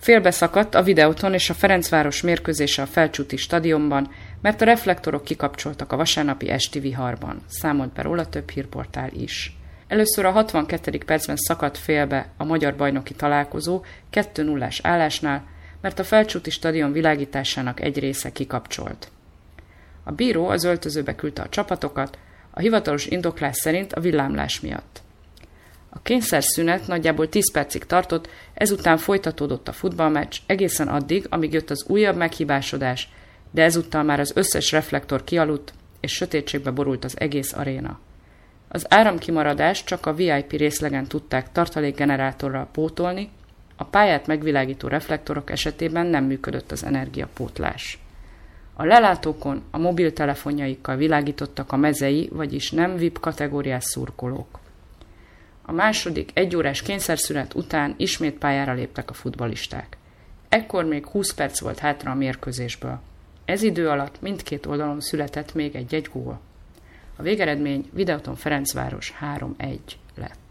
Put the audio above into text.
Félbeszakadt a Videoton és a Ferencváros mérkőzése a Felcsúti stadionban, mert a reflektorok kikapcsoltak a vasárnapi esti viharban, számolt be róla több hírportál is. Először a 62. percben szakadt félbe a magyar bajnoki találkozó 2-0-ás állásnál, mert a Felcsúti stadion világításának egy része kikapcsolt. A bíró az öltözőbe küldte a csapatokat, a hivatalos indoklás szerint a villámlás miatt. A kényszerszünet nagyjából 10 percig tartott, ezután folytatódott a futballmeccs egészen addig, amíg jött az újabb meghibásodás, de ezúttal már az összes reflektor kialudt, és sötétségbe borult az egész aréna. Az áramkimaradást csak a VIP részlegen tudták tartalékgenerátorral pótolni, a pályát megvilágító reflektorok esetében nem működött az energiapótlás. A lelátókon a mobiltelefonjaikkal világítottak a mezei, vagyis nem VIP kategóriás szurkolók. A második egyórás kényszerszünet után ismét pályára léptek a futballisták. Ekkor még 20 perc volt hátra a mérkőzésből. Ez idő alatt mindkét oldalon született még egy gól. A végeredmény Videoton Ferencváros 3-1 lett.